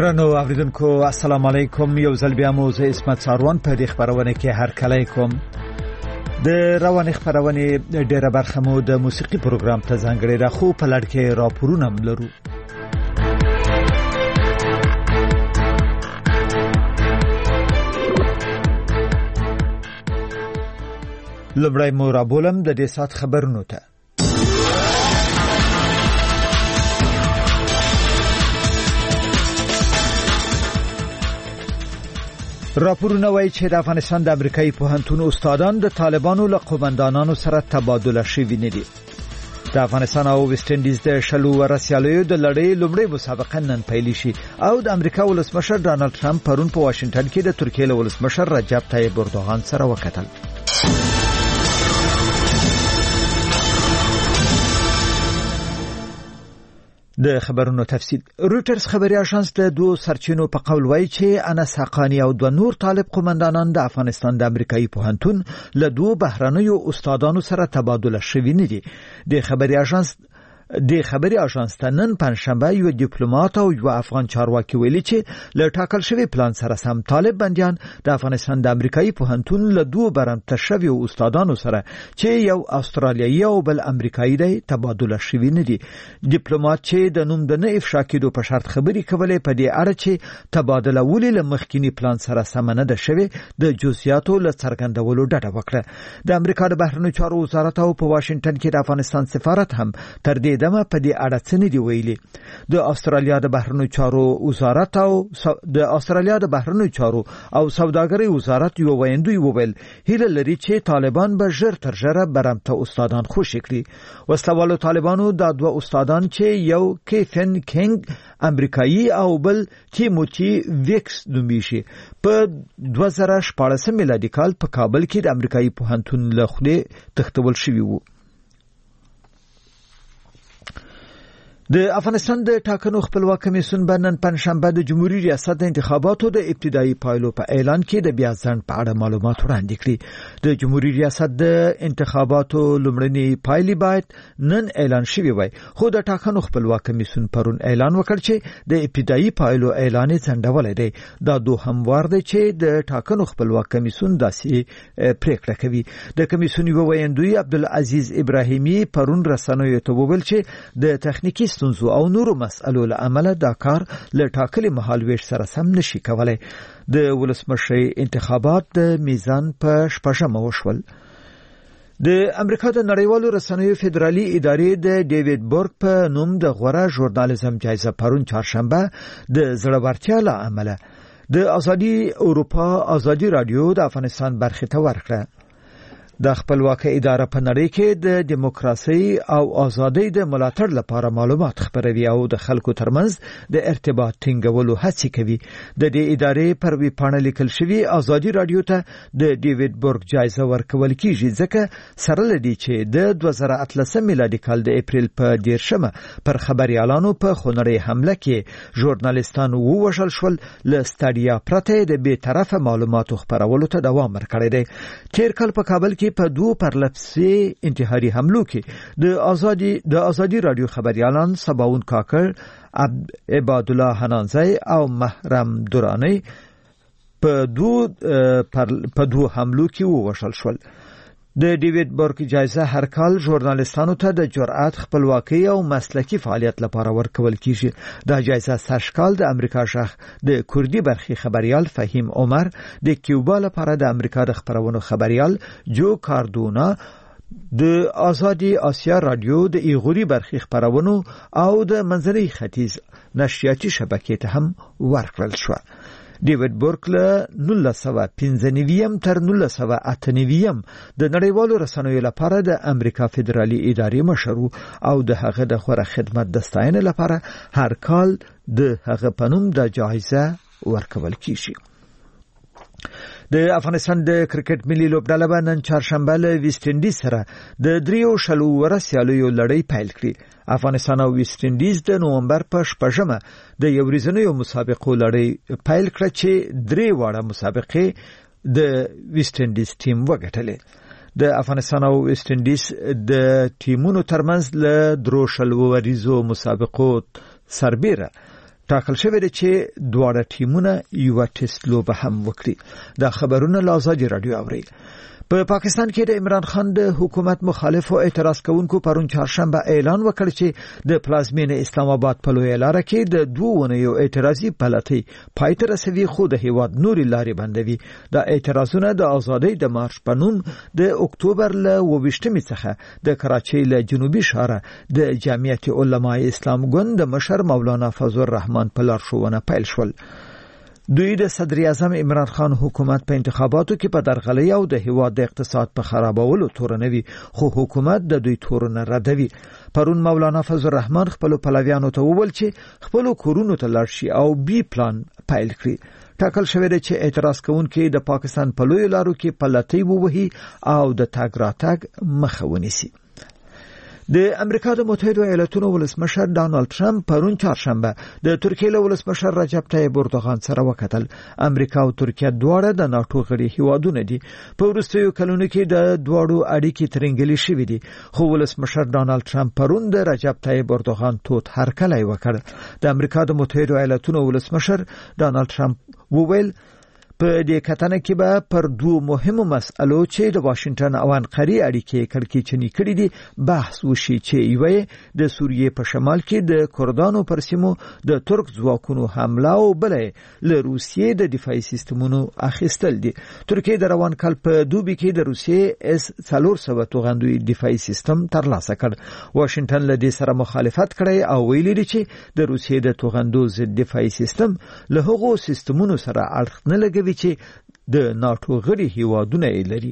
درنو اوریدونکو السلام علیکم. یو ځل بیا مو زه اسمت ساروان په دې خبرونه کې هر کله کوم. د رواني خبرونه ډیره برخه مو د موسیقي پروګرام ته ځانګړې ده، خو په لړ کې راپورونه هم لرو. لومړی مو رابولم د دې سات خبرونو ته. راپورونه وایي چې د افغانستان د امریکایي پوهنتون استادان د طالبانو له قومندانانو سره تبادله شوي نه دي. د افغانستان او ویسټ انډیز د شلو ورسیالیو د لړۍ لومړۍ مسابقه نن پیل شي او د امریکا ولسمشر ډانلډ ټرمپ پرون په واشنگټن کې د ترکیې له ولسمشر رجب طیب اردوغان سره وکتل. د خبرونو تفصیل. رویټرز خبري اژانس د دوه سرچینو په قول وایي چې انس حقانی او دوه نور طالب قومندانان د افغانستان د امریکایي پوهنتون له دوه بهرنیو استادانو سره تبادله شوي نه دي. د خبري اژانس ته نن پنځشنبه یو ډیپلوماټ او یو افغان چارواکي ویلي چې له ټاکل شوی پلان سره سم طالب بنديان د افغانستان د امریکایي پوهنتون له دوه برنامه شوی استادانو سره چې یو استرالیایي او بل امریکایي دی تبادله شوي نه دي. ډیپلوماټ چې د نوم د نه افشا کېدو په شرط خبري کولې په دې اړه چې تبادله ولې له مخکینی پلان سره سم نه ده شوی د جزئیاتو له څرګندولو ډډه وکړه. د امریکا د بهرنیو چارو وزارت او په واشنگټن کې د افغانستان سفارت هم تر دې دمه په دې اړه څه نه دی ویلي. د استرالیا د بهرنیو چارو وزارت او سوداګرۍ وزارت یو ویندوی وویل هیله لري چې طالبان به ژر تر ژره برمته استادان خوشی کړي. وسلوالو طالبانو د دوه استادان چې یو کیفن کینګ امریکایي او بل تیموتی ویکس نومیږي په 2014 میلادي کال په کابل کې د امریکایي پوهنتون له خولې تختول شوی وو. د افغانستان د ټاکنو خپلواک کمیسیون نن پنځشنبه د جمهوریت ریاست د انتخاباتو د ابتدایي پایلو په اعلان کې د بیا ځنډ په اړه معلومات وړاندې کړي. د جمهوریت ریاست د انتخاباتو لومړني پایلې باید نن اعلان شوي وای، خو د ټاکنو خپلواک کمیسیون پرون اعلان وکړ چې د ابتدایي پایلو اعلان ځنډولې دی. دا دوهم وار دی چې د ټاکنو خپلواک کمیسیون داسې پریکړه کوي. د کمیسیون یو ویندوی عبدالعزیز ابراهیمی پرون رسنیو ته وویل چې د تخنیکی او نورو مسئلو له امله دا کار له ټاکلي مهالويش سره سم نشي کولای. د ولسمشر انتخابات د میزان په شپږمه وشول. د امریکا د نړیوالو رسنیو فدرالي ادارې د ډیوډ بورګ په نوم د غوره ژورنالیزم جایزه پرون چهارشنبه د زړورتیا له امله د ازادي اروپا ازادي رادیو د افغانستان برخه ته ورکړه. د خپلواکۍ اداره په نړۍ کې د دیموکراسي او ازادۍ د ملاتړ لپاره معلومات خپروي او د خلکو ترمنځ د ارتباط ټینګولو هڅه کوي. د دې ادارې پر وی پاڼه لیکل شوی ازادي رادیو ته د ډیوډ بورګ جایزه ورکول کیږي ځکه سره لدی چې د 2013 میلادي کال د اپریل په 10مه پر خبريالانو په خونړۍ حمله کې ژورنالیستان ووژل شول. له ستړیا پرته د بی‌طرفه معلوماتو خپرولو ته دوام ورکړی دی. تیر کال په کابل کې په دوه پرلپسې انتحاري حملو کې د ازادي رادیو خبريالان سباون کاکر، عباد الله حنانزی او محرم دورانی په دوه حملو کې ووژل شول. د ډیوډ بورګ جایزه هر کال ژورنالیستانو ته د جرأت، خپلواکۍ او مسلکي فعالیت لپاره ورکول کیږي. دا جایزه سرشکال د امریکا شخ د کوردی برخي خبريال فهیم عمر، د کیوبا لپاره د امریکا د خبرونو خبريال جو کاردونا، د آزادي آسیا رادیو د ایغوري برخي خبرونو او د منځني ختیځ نشریاتي شبکې ته هم ورکړل شو. ډیوډ بورګ له 1995 تر 1998 د نړیوالو رسنیو لپاره د امریکا فدرالي ادارې مشر او د هغه د غوره خدمت د ستاینې لپاره هر کال د هغه په نوم د جایزه ورکول کیږي. د افغانستان د کرکټ ملي لوبډله نن چهارشنبه له ویسټ انډیز سره د 3 ورسیالیو لړۍ پیل کړي. افغانستان او ویسټ انډیز د نومبر په 8مه د یو ورځنیو مسابقو لړۍ پیل کړه چې 3 واړه مسابقې د ویسټ انډیز ټیم وګټلې. د افغانستان او ویسټ انډیز د ټیمونو ترمنځ له 3 وریزو مسابقو سربېره ټاکل شوی دی چې دواړه ټیمونه یو ټیسټ لوبه هم وکړي. دا خبرونه له آزادي رادیو اوري. په پاکستان کې د عمران خان د حکومت مخالف او اعتراض کوونکو پرون چهارشنبه اعلان وکړ چې د پلازمینه اسلام آباد په لوی لار کې د 2 اونیو اعتراضي پلاتۍ پای ته رسوي، خو د هیواد نوري لارې بندوي. دا اعتراضونه د ازادۍ د مارش په نوم د اکتوبر له 28 څخه د کراچۍ له جنوبي شهر د جمعیت علماء اسلام ګوند د مشر مولانا فضل الرحمن په لارښوونه پیل شول. دوی د صدر اعظم عمران خان حکومت په انتخاباتو کې په درغلۍ او د هیواد د اقتصاد په خرابولو تورنوي، خو حکومت د دوی تورونه ردوي. پرون مولانا فضل الرحمن خپل پلویانو ته وویل چې خپل کورونو ته لاړ شي او بي پلان پیل کړي. ټاکل شوی دی چې اعتراض کوونکي د پاکستان په لوی لارو کې پلاتۍ ووهي او د تګ راتګ مخه ونیسي. د امریکا د متحده ایالاتونو ولسمشر ډانلډ ټرمپ پرون چهارشنبه د ترکیې له ولسمشر رجب طیب اردوغان سره وکتل. امریکا او ترکیه دواړه د ناتو غړي هیوادونه دي. په وروستیو کلونو کې د دواړو اړیکې ترنګلې شوې دي، خو ولسمشر ډانلډ ټرمپ پرون د رجب طیب اردوغان توت هرکلی وکړ. د امریکا د متحده ایالاتونو ولسمشر ډانلډ ټرمپ وویل په دې کتنه کې به پر 2 مهمو مسألو چې د واشنگټن او انقرې اړیکې کړکېچنې کړې دي بحث وشي، چې یوه د سوریې په شمال کې د کردانو پر سیمو د ترک ځواکونو حمله او بلې له روسیې د دفاعي سیستمونو اخیستل دي. ترکیه د روان کال په دوبي کې د روسیې S-400 توغندوی دفاعي سیستم ترلاسه کړ. واشنگټن له دې سره مخالفت کړی او ویلي دی چې د روسیې د توغندو ضد دفاعي سیستم له هغو سیستمونو سره اړخ نه لګوي چې د ناتو غړي هیوادونه یې لري.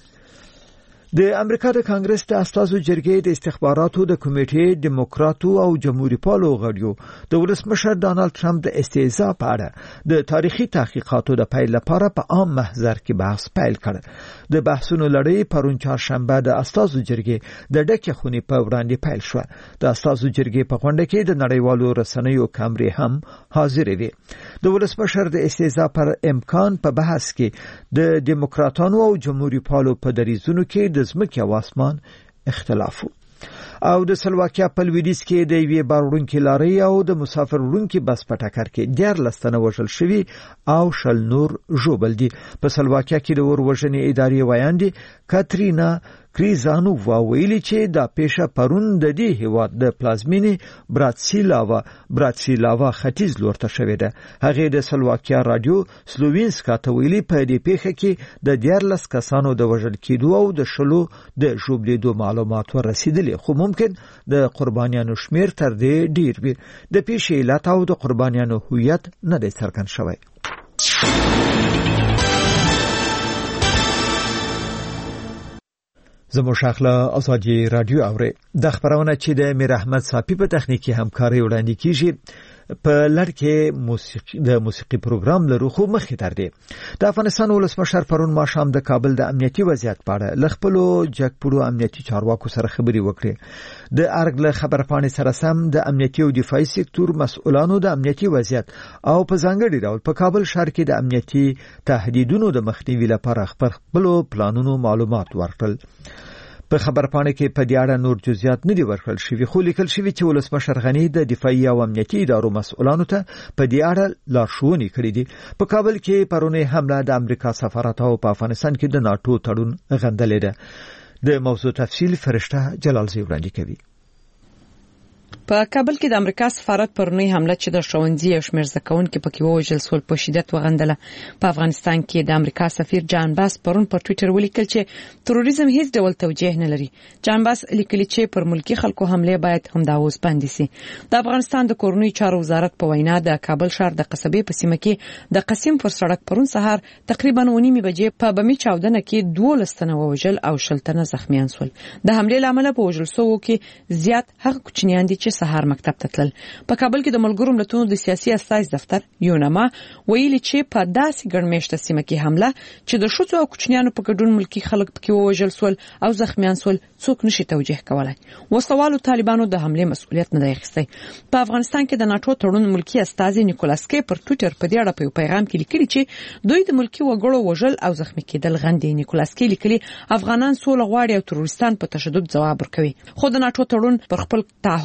د امریکا د کانګرس د استازو جرګې د استخباراتو د کمیټې ډیموکراتو او جمهوریت پالو غړیو د ولسمشر ډانلډ ټرمپ د استهزاء په اړه د تاریخي تحقیقاتو د پیل لپاره په عام محضر کې بحث پیل کړ. د بحثونو لړۍ پرون چهارشنبه د استازو جرګې د ډکې خونې په وړاندې پیل شو. د استازو جرګې په غونډه کې د نړیوالو رسنیو کامرې هم حاضرې وې. د ولسمشر د استهزاء پر امکان په بحث کې د ډیموکراتانو او جمهوریت پالو په دریځونو کې د ځمکې او اسمان اختلاف او د سلواکیا په لویدیځ کې د یوې باروړونکې لارۍ او د مسافر وړونکې بس په ټکر کې 14 تنه وژل شوي او 10 نور ژوبل دي. په سلواکیا کې د اور وژنې ادارې وایاندې کاترینا کریزانووا ویلي چې دا پیښه پرون د دې هیواد د پلازمینې براتسلاوا ختیځ لور ته شوې ده. هغه د سلواکیا رادیو سلووینسکا ته ویلي په دې پیښه کې د 14 کسانو د وژل کېدو او د 10 د ژوبلیدو معلومات ورسېدلي، خو ممکن د قربانیانو شمیر تر دې ډیر وي. د پیښې علت او د قربانیانو هویت نه دی څرګند شوی. زموږ شاخله ازادي رادیو اوري. د خبرونه چې د میر احمد صافي په تخنیکی همکاري وړاندې کیږي په لړ کې موسیقي پروګرام لرو، خو مخکې تر دې د افغانستان ولسمشر پرون ماښام د کابل د امنیتي وضعیت په اړه له خپلو جګپوړو امنیتي چارواکو سره خبرې وکړې. د ارګ له خبرپاڼې سره سم د امنیتي او دفاعي سکتور مسؤلانو د امنیتي وضعیت او په ځانګړي ډول په کابل ښار کې د امنیتي تهدیدونو د مخنیوي لپاره خپل پلانونو معلومات ورکړل. په خبرپاڼه کې په دې اړه نور جزئیات نه دي ورکړل شوي، خو لیکل شوی چې ولسمشر غنی د دفاعي او امنیتي ادارو مسؤلانو ته په دې اړه لارښوونې کړې دي. په کابل کې پرونی حمله د امریکا سفارت او په افغانستان کې د ناتو تړون غندلې ده. د موضوع تفصیل فرشته جلال زی وړاندې کوي. په کابل کې د امریکا سفارت پرونی حمله چې د ښوونځي او شمیر زکونکو پکې وژل سول په شدت وغندله. په افغانستان کې د امریکا سفیر جان باس پرون په ټوئیټر ولیکل چې تروریزم هیڅ ډول توجیه نه لري. جان باس لیکلی چې پر ملکی خلکو حمله باید همدا اوس بند شي. د افغانستان د کورنۍ چارو وزارت په وینا د کابل ښار د قصبې په سیمه کې د قسیم پر سړک پرون سهار تقریبا 9:30 بجې په بمی چاودنه کې 12 تنه وژل او 10 تنه زخمیان شول. د حمله لامل په وژل سوو کې زیات هغه کوچنیان دي چې سهار مکتب ته تلل. په کابل کې د ملګرو ملتونو د سیاسي استازي دفتر یونما ویلي چې په داسې ګڼمېشته سیمه کې حمله چې د شوڅو او کوچنیانو په ګډون ملکی خلک پکې وژل سول او زخمیان سول څوک نشي توجیه کولای. وسوالو طالبانو د حمله مسؤلیت نه دی اخیستی. په افغانستان کې د ناتو تړون ملکی استازي نیکولاس کی پر ټوئیټر په دې اړه په پیغام کې لیکلي چې دوی د ملکی وګړو وژل او زخمی کېدل غندي. نیکولاس کی لیکلي افغانان سوله غواړي او تروریستان په تشدد ځواب ورکوي، خو د ناتو تړون پر خپل تعهد کلک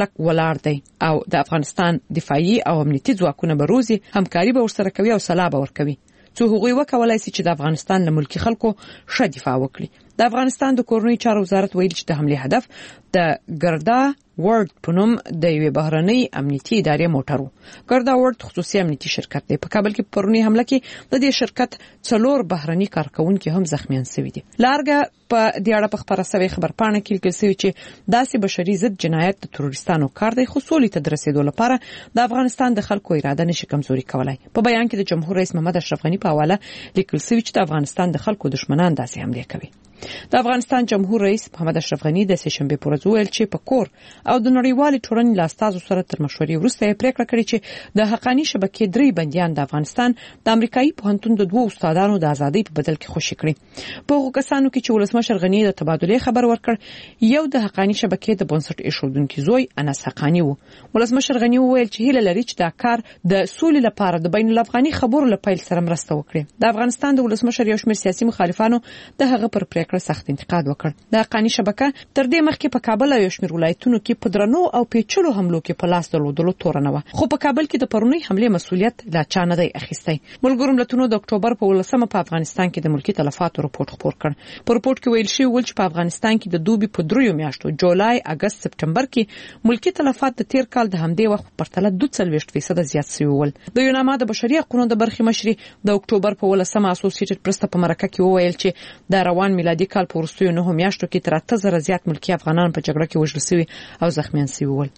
کلک ولاړ دی او د افغانستان دفاعي او امنیتي ځواکونه به روزي همکاري به ورسره کوي او سلاح به ورکوي څو هغوی وکولای شي چې د افغانستان له ملکی خلکو ښه دفاع وکړي. د افغانستان د کورنۍ چارو وزارت ویلي چې د حمله هدف د ګردا ورډ په نوم د یوې بهرنۍ امنیتي ادارې موټر و. ګردا ورډ خصوصي امنیتي شرکت دی. په کابل کې پرونی حمله کې د دې شرکت 4 بهرني کارکونکو هم زخمیان شوي دي. لارګه په دې اړه په خبره سوي خبرپاڼه کې لیکل شوی چې داسې بشري ضد جنایت د تروریستانو کار دی خو سولې ته رسیدو لپاره د افغانستان د خلکو اراده نشي کمزوري کولای. په بیان کې د جمهور رئیس محمد اشرف غنی په حواله لیکل شوی چې د افغانستان د خلکو دشمنان داسې حمله کوي. د افغانستان جمهور رئیس محمد اشرف غنی د سهشنبه پر ورځ ویل چې په کور او د نړیوال ټولنې له استازو سره تر مشورې وروسته پریکړه کړې چې د حقانی شبکې 3 بنديان د افغانستان د امریکایي پوهنتون د 2 استادانو د ازادۍ په بدل کې خوشی کړي. په هغو کسانو کې چې ولسمشر غنی د تبادله خبر ورکړ یو د حقانی شبکې د بنسټ ایښودونکو زوی انس حقانی وو. ولسمشر غنی وویل چې هیله لري چې دا کار د سولې لپاره د بین الافغاني خبرو لپاره سره مرسته وکړي. د افغانستان د ولسمشر یو شمېر سیاسي مخالفانو د هغه پر پریکړه سخت انتقاد وکړ. د حقانی شبکه تر دې مخکې په کابل او یو شمېر ولایتونو کې په درنو او پیچلو حملو کې په لاس درلودلو تورنه و خو په کابل کې د پرونی حمله مسؤلیت لا چا نه دی اخیستی. ملګرو ملتونو د اکتوبر په 18 په افغانستان کې د ملکی تلفاتو راپور خپور کړ. په راپور کې ویل شوی چې په افغانستان کې د دوبي په 3 میاشتو جولای، اگست، سپتمبر کې ملکی تلفات د تیر کال د همدې وخت په پرتله 42% زیات شوي ول. د یوناما د بشري حقوقو د برخې مشري د اکتوبر په 18 اسوسییټډ پریس ته په مرکه کې وویل چې د روان میلادي کال په وروستیو 9 میاشتو کې تر 8000 زیات ملکی افغانان په جګړه کې وژل شوي او زخمیان شوي ول.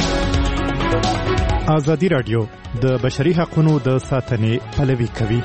ازادي رادیو د بشري حقوقو د ساتنې پلوي کوي.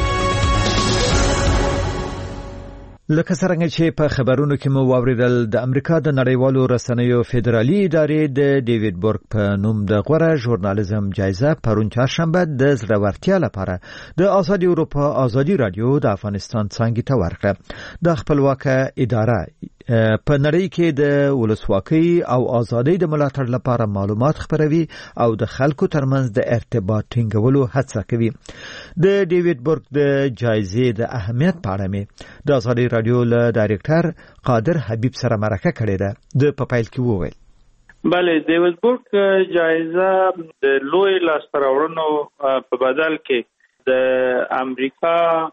لکه څنګه چې په خبرونو کې مو واوریدل د امریکا د نړیوالو رسنیو فدرالي ادارې د ډیوډ بورګ په نوم د غوره ژورنالیزم جایزه پرون چهارشنبه د زړورتیا لپاره د آزادي اروپا آزادي رادیو د افغانستان څنګه ته ورکړه. د خپلواکه اداره په نړۍ کې د ولسواکۍ او ازادۍ د ملاتړ لپاره معلومات خپروي او د خلکو ترمنځ د ارتباط ټینګولو هڅه کوي. د ډیوډ بورګ د جایزې د اهمیت په اړه مې د آزادۍ رادیو له ډایرکټر قادر حبیب سره مرکه کړې ده. د پایل کې وویل بله ډیوډ بورګ جایزه د لوی لاستراوړنو په بدل کې د امریکا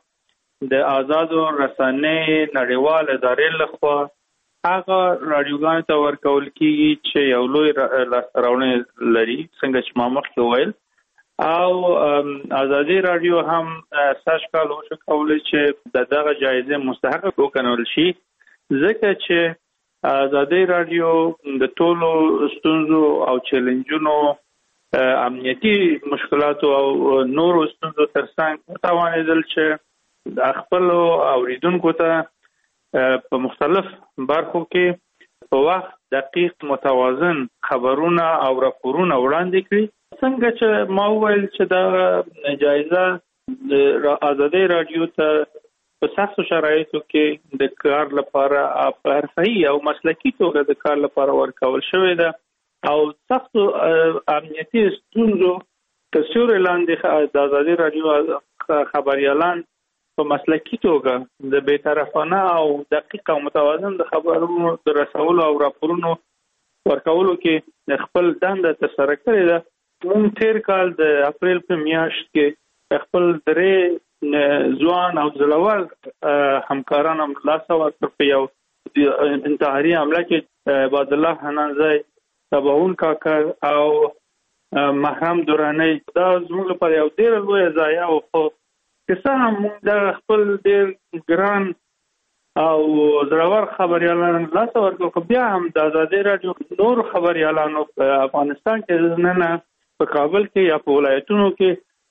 د آزادو رسنۍ نړیوال ادارې لخوا هغه رادیوګانو ته ورکول کیږي چې یو لوی لاستراوړنه لري څنګه چې ما مخکې وویل او آزادي رادیو هم ساش کال وشو کولای چې دغه جایزه مستحق وګڼل شي ځکه چې آزادي رادیو د ټولو ستونزو او چیلنجونو امنیتي مشکلاتو او نورو ستونزو ترڅنګ توانیدل چې خپل اوریدونکو ته په مختلف برخو کې په وخت دقیق متوازن خبرونه او راپورونه وړاندې کړي. څنګه چې ما وویل چې دا جایزه آزادي رادیو ته په سختو شرایطو کې د کار لپاره په حرفه‌ای او مسلکي توګه د کار لپاره ورکول شوې ده او سختو امنیتي ستونزو په سیوري لاندې د آزادي رادیو خبريالان په مسلکي توګه د بی‌طرفانه او دقیق او متوازن د خبرونو د رسولو او راپورونو ورکولو کې خپل دنده ترسره کړې ده. موږ تیر کال د اپریل په میاشت کې خپل درې ځوان او زړور همکاران هم لاسه ورکړ په یو انتحاري حمله کې عباد الله حنانزی، تباون کاکر او محرم دورانی. دا زموږ لپاره یو ډېر لوی ضایعه او که څه هم موږ د خپل ډېر ګران او زړور خبريالان لاسه ورکړو خو بیا هم د آزادي رادیو نور خبريالانو په افغانستان کې نه په کابل کې یا په ولایتونو کې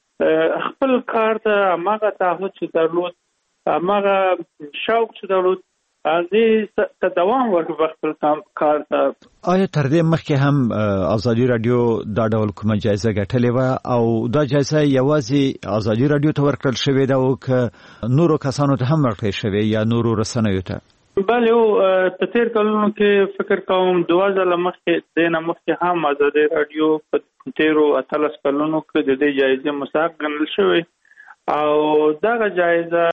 خپل کار ته هغه تعهد چې درلود هغه شوق چې درلود ازي ته دوام ورکړي خپل کار ته. آیا تر دې مخکې هم آزادي رادیو دا ډول کومه جایزه ګټلې و او دا جایزه یوازې آزادي رادیو ته ورکړل شوې ده او که نورو کسانو ته هم ورکړل شوې یا نورو رسنیو ته؟ بله په تیر کلونو کې فکر کوم 2000 مخکې دنه مخکې هم آزادي رادیو په تیرو 13 کلونو کې د دې جایزې مستحق ګڼل شوی او دغه جایزه